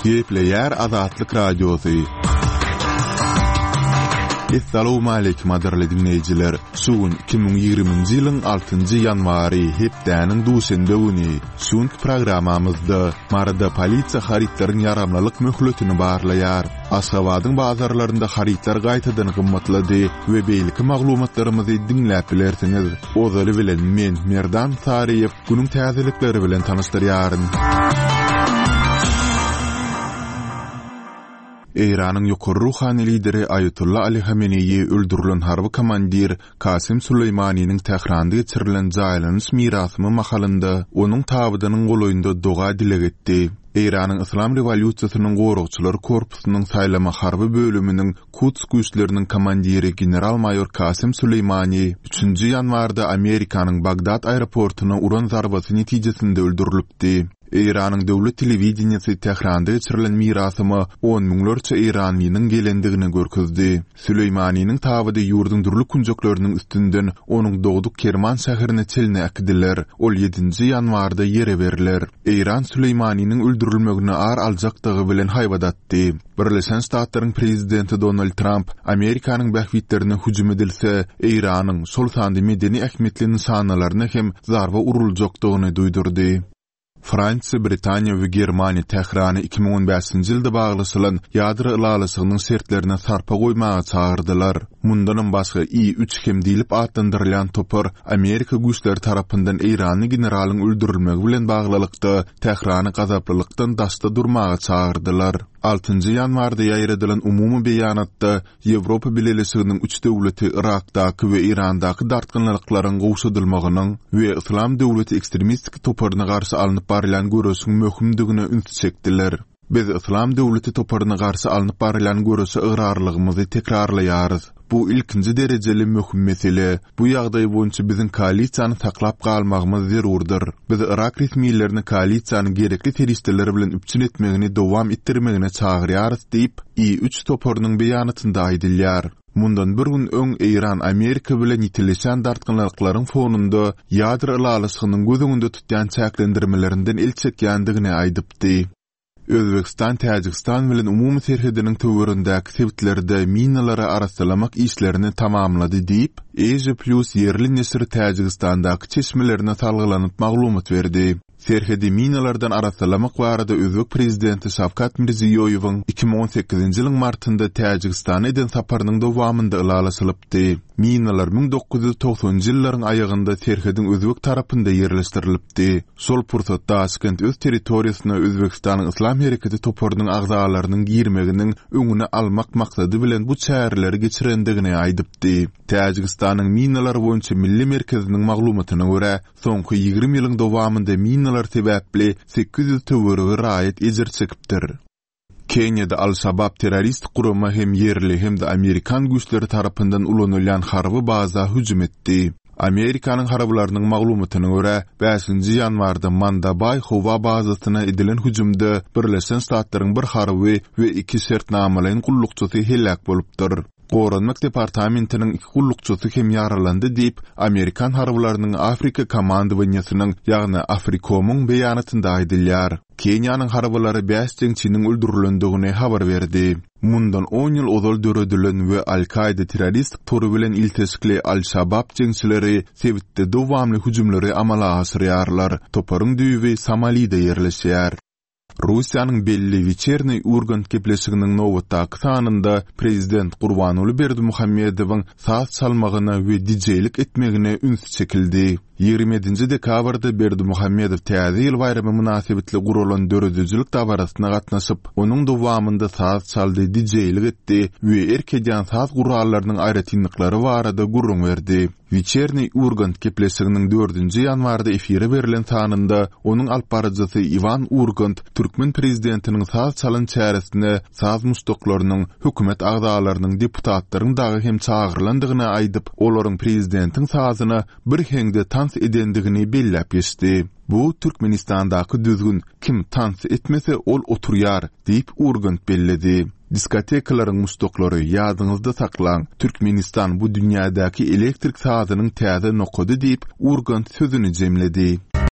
Gepleyer Azatlyk Radiosu. Assalamu alaykum adarly dinleyijiler. Sugun 2020-nji ýylyň 6-njy ýanwary hepdäniň duşende güni. Şuňky programamyzda marada polisiýa haritlaryň yaramlalyk möhletini barlaýar. Aşgabatyň bazarlarynda haritlar gaýtadan gymmatlady we beýleki maglumatlarymyzy dinläp bilersiňiz. Ozaly bilen men Merdan Sariýew günüň täzelikleri bilen tanyşdyrýaryn. İran'ın ýokary ruhany lideri Ayatullah Ali Khamenei öldürilen harby komandir Qasim Süleymanyň Tehranda geçirilen jaýlanyş mirasymy mahalynda onuň tabydynyň golaýynda doga dile getdi. İran'ın İslam Rewolýusiýasynyň gorugçylary korpusynyň saýlama harby bölüminiň Quds güýçleriniň komandiri general-mayor Qasim Süleymany 3-nji ýanwarda Amerikanyň Bagdad aeroportuna uran zarbasy netijesinde öldürilipdi. İran'ın döwlet telewizionyasy Tehranda geçirilen mirasymy 10 miňlerçe İranlynyň gelendigini görkezdi. Süleymanyň tabydy ýurduň durly kunjaklarynyň üstünden onuň dogduk Kerman şäherine çelne akdiler. Ol 7-nji ýanwarda ýere beriler. İran Süleymanyň öldürilmegine ar aljakdygy bilen haýbadatdy. Birleşen Ştatlaryň prezidenti Donald Trump Amerikanyň bähwitlerine hüjüm edilse, İran'yň şol sandy medeni ähmiýetli nişanalaryna hem zarba uruljakdygyny duýdurdy. Fransa, Britaniya we Germaniýa Tehrany 2015-nji ýylda baglysylan ýadro ýalasynyň şertlerine sarpa goýmagy çağırdylar. Mundan başga I-3 hem diýilip adlandyrylan topar Amerika güýçleri tarapyndan İranly generalyň öldürilmegi bilen baglylykda Tehrany gazaplylykdan daşda durmagy çağırdylar. 6-njy ýanwarda ýaýradylan umumy beýanatda Ýewropa Birleşiginiň 3 döwleti Irakdaky we Irandaky dartgynlyklaryň gowşadylmagynyň we Islam döwleti ekstremistik toparyna garşy alınıp barilan görüşiň möhümdigine üns çekdiler. Biz Islam döwleti toparyna garşy alınıp barilan görüşi ýararlygymyzy tekrarlaýarys. Bu ilkinji derejeli möhüm mesele. Bu ýagdaý boýunça biziň koalisiýany saklap galmagymyz zerurdyr. Biz Irak resmiýetlerini koalisiýanyň gerekli teristleri bilen üpçün etmegini dowam etdirmegine çağırýarys diýip I-3 toparynyň beýanatynda aýdylýar. Mundan bir gün öň İran Amerika bilen ýitileşen dartgynlyklaryň fonunda ýadro ýalasynyň gözüňde tutýan çäklendirmelerinden el çekýändigini aýdypdy. Özbekistan, Täjikistan bilen umumy serhediniň töwerindäki sebitleri minalara arasalamak işlerini tamamlady diýip, Asia Plus yerli nesri Täjikistandäki çeşmelerine salgylanyp maglumat berdi. Serhedi minalardan arasalamak barada Özbek prezidenti Şavkat Mirziýoýewiň 2018-nji ýylyň martynda Täjikistana eden saparynyň dowamynda ýalasylypdy. Minalar 1990-njy ýyllaryň aýagynda serhediň Özbek tarapynda ýerleşdirilipdi. Şol pursatda Aşkent öz territoriýasyna Özbekistanyň Islam hereketi toparynyň agzalarynyň girmeginiň öňüne almak maksady bilen bu çäreleri geçirendigini aýdypdy. Täjikistanyň minalar boýunça milli merkeziniň maglumatyna görä, soňky 20 ýylyň dowamynda minalar sebäpli 800 töwerege raýat ejir çekipdir. Kenya'da Al-Shabaab terörist gurumy hem yerli hem de Amerikan güýçleri tarapyndan ulanylan harby baza hüjüm etdi. Amerikanyň harblarynyň maglumatyna görä, 5-nji ýanwarda Mandabay howa bazasyna edilen hüjümde Birleşen Ştatlaryň bir harby we 2 şertnamalaryň gullukçysy helak bolupdyr. Goranmak departamentiniň 2 gullukçysy hem ýaralandy diýip Amerikan harblarynyň Afrika komandowanýasynyň ýagny Afrikomyň beýanatynda aýdylýar. Kenyanyň harblary 5 jeňçiniň öldürilendigini habar berdi. Mundan 10 ýyl ozal döredilen we Al-Qaida terrorist tory bilen iltesikli Al-Shabaab jeňçileri sebitde dowamly hüjümleri amala asyrýarlar. Toparyň düýbi Somalida ýerleşýär. Russiýanyň belli Вечерний Ургант gepleşiginiň nowatdaky sanynda prezident Gurbanuly Berdimuhammedowyň saz çalmagyna we dijelik etmegine üns çekildi. 27-nji dekabrda Berdimuhammedow täze ýyl bayramy münasibetli gurulan döredüjilik dabarasyna gatnaşyp, onuň dowamynda saz çaldy, dijelik etdi we erkejan saz guralarynyň aýratynlyklary barada gurrun berdi. Вечерний Ургант gepleşiginiň 4-nji ýanwarda efire berilen sanynda onuň alparjysy Ivan Urgant Türkmen prezidentiniň saz çalan çäresine saz mustoklarynyň hökümet agzalarynyň deputatlaryň dagy hem çağırlandygyny aýdyp, olaryň prezidentiň sazyna bir heňde tans edendigini bellep geçdi. Bu Türkmenistandaky düzgün, kim tans etmese ol oturýar diýip Urgant belledi. Diskotekaların mustoklary ýadyňyzda saklaň. Türkmenistan bu dünýädäki elektrik sazynyň täze nokady diýip Urgant sözüni jemledi.